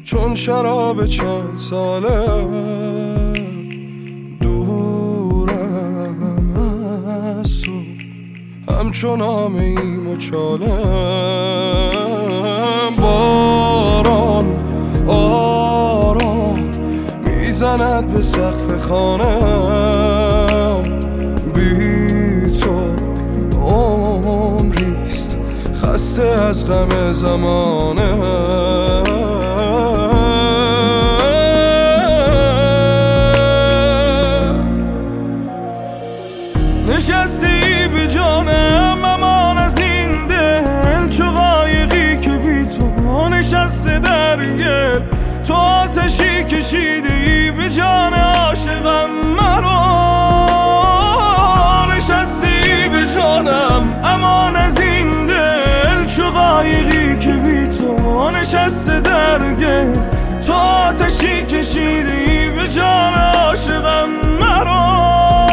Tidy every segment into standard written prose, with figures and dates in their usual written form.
چون شراب چند ساله دورم از تو، همچون آمه ای مچاله. باران آرام میزند به سقف خانه، بی تو عمریست خسته از غم زمانه. نشستی به جانم امان از این دل، چو قایقی که بی تو نشسته در گل. تو آتشی کشیده ای به جان عاشقم مرا، نشستی به جانم امان از این دل، چو قایقی که بی تو نشسته در گل. تو آتشی کشیده ای به جان عاشقم مرا.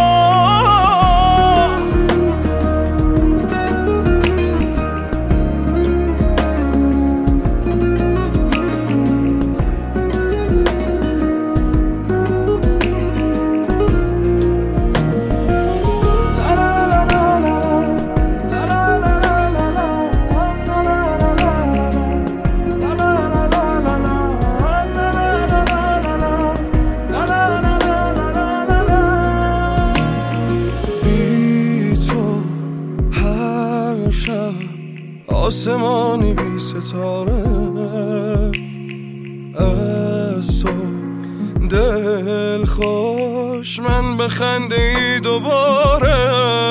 آسمانی بی ستاره از تو دل خوش، من بخنده ای دوباره.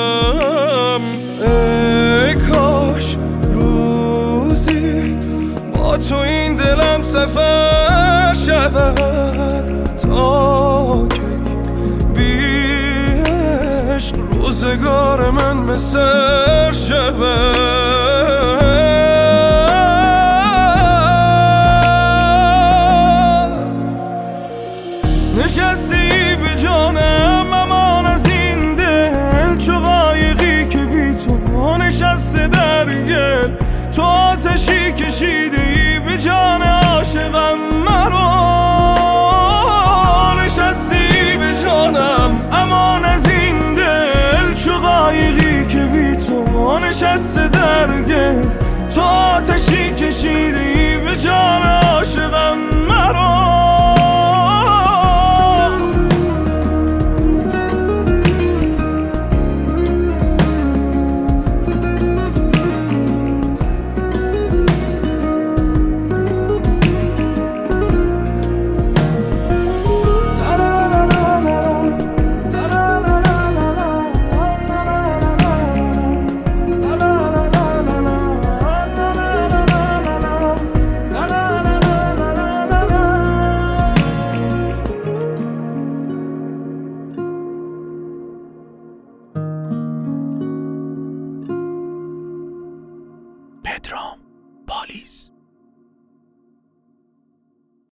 ای کاش روزی با تو این دلم سفر شود، تا که بی عشق روزگار من به سر شود. نشستی به جانم امان از این دل، چو قایقی که بی تو نشسته در گل. تو آتشی کشیده ای به جان عاشقم مرا، نشستی